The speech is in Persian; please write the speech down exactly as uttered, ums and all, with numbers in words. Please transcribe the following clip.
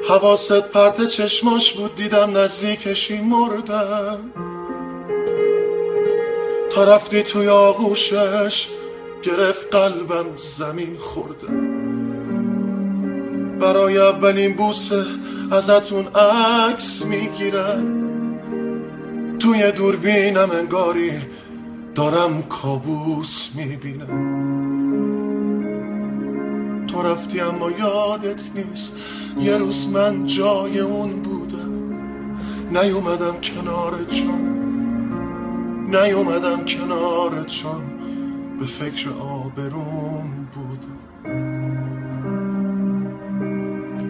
حواست پرت چشماش بود، دیدم نزدیکشی مردم. تا رفتی توی آغوشش گرفت قلبم زمین خوردم. برای اولین بوسه ازتون عکس میگیرم، توی دوربینم انگاری دارم کابوس میبینم. تو رفتی اما یادت نیست یه روز من جای اون بودم. نیومدم کنارت چون نیومدم کنارت چون به فکر آبروم بودم.